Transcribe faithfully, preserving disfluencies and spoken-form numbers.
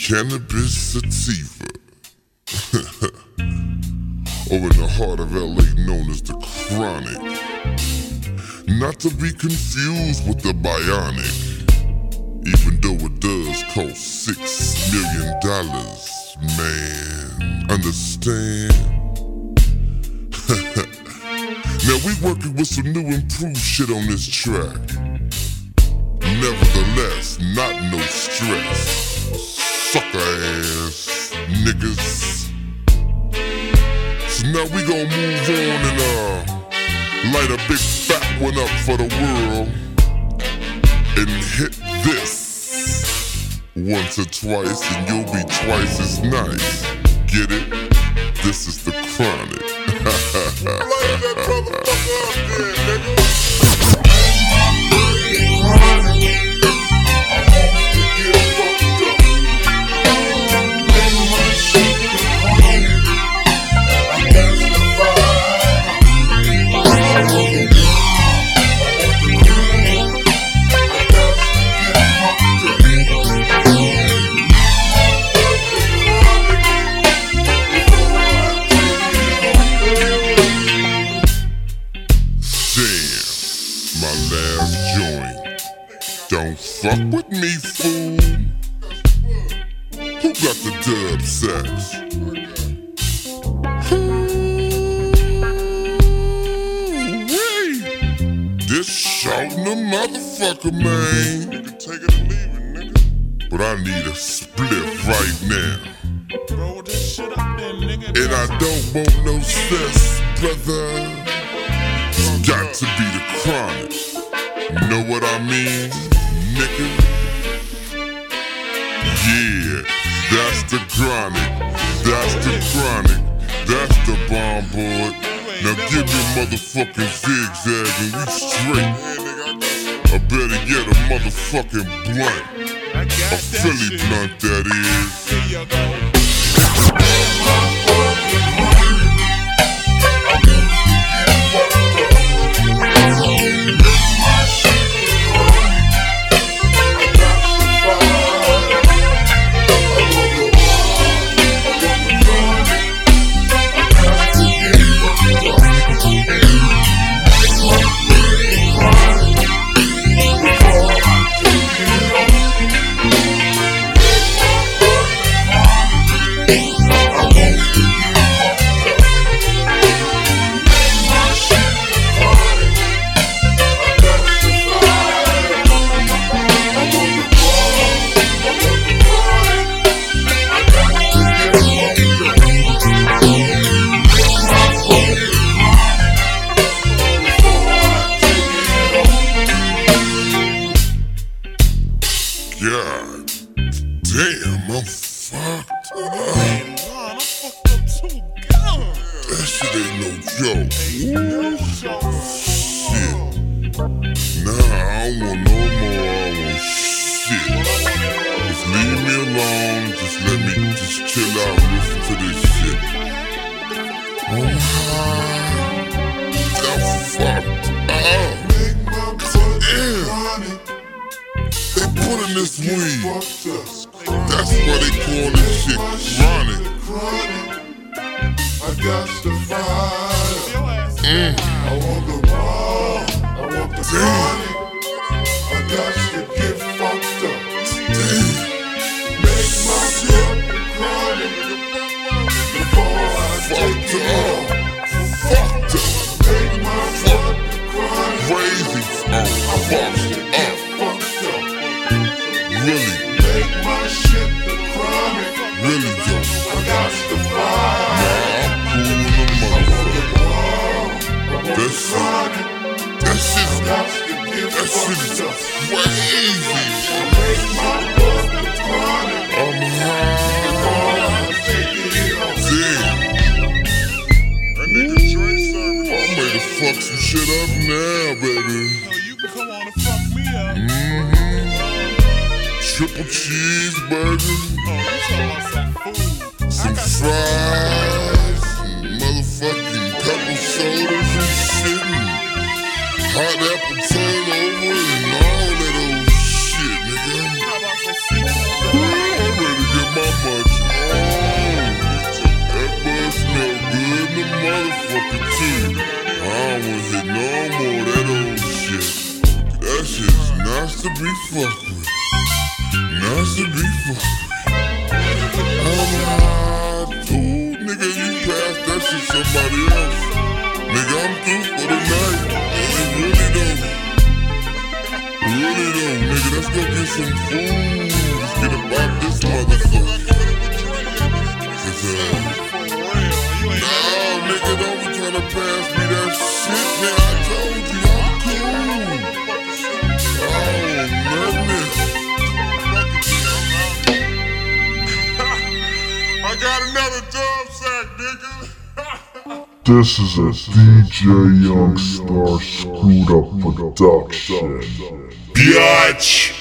cannabis sativa. Or in the heart of L A known as the Chronic. Not to be confused with the Bionic, even though it does cost six million dollars, man. Understand? Now we working with some new improved shit on this track. Nevertheless, not no stress. Sucker ass niggas. So now we gon' move on and uh light a big fat one up for the world and hit this once or twice and you'll be twice as nice. Get it? This is the Chronic. Light that motherfucker up there, nigga. Don't fuck with me, fool. Who got the dub sex? This shouting a motherfucker, man. You can take it or leave it, nigga. But I need a split right now. Roll this shit up there, nigga. And I don't want no stress, brother. It's got to be the Chronic. Know what I mean, nigga? Yeah, that's the Chronic. That's the Chronic. That's the bomb boy. Now give me a motherfucking zigzag and we straight. Or better yet, a motherfucking blunt. A Philly blunt, that is. God damn, I'm fucked up. Man, I'm fucked up too. God. That shit ain't no joke. Ain't no joke. Shit. Nah, I don't want no more. I want shit. Just leave me alone. Just let me just chill out and listen to this shit. I'm high. I'm fucked up. Damn. They put in this weed. That's why they call this shit Chronic. I got the fire. Mm. I want the raw. I want the Chronic. I got to get fucked up. Damn. Make my fucking Chronic before I take it off. Fucked up. Make my fucking Chronic. Crazy. Oh, fucked up. Really? Make my shit the Chronic. Really, yo? I got the fire. Nah, I'm cool in the motherfucker. That shit, that shit, that shit is crazy. Make my fucking Chronic. I'm high. Damn. That nigga Dre serving. I'm ready to fuck some shit up now, baby. Yo, you can come on and fuck me up. Mm-hmm. Triple cheeseburger. Oh, you talking about some food. Some fries, some motherfucking pepper sodas and shit, and hot apple turnover and all that old shit, nigga. How about some seafood? I'm ready to get my fucked with. Nice to be fucked with. I'm high, ooh, nigga, you pass that shit somebody else. Nigga, I'm through for the night. And really though, really though, nigga, let's go get some food. Let's get about this motherfucker. Cause, uh, nah, nigga, don't be trying to pass me that shit, man. I told you I'm cool. Oh, madness. I got another dub sack, nigga. This is a D J Youngstar Screwed Up production. Biatch.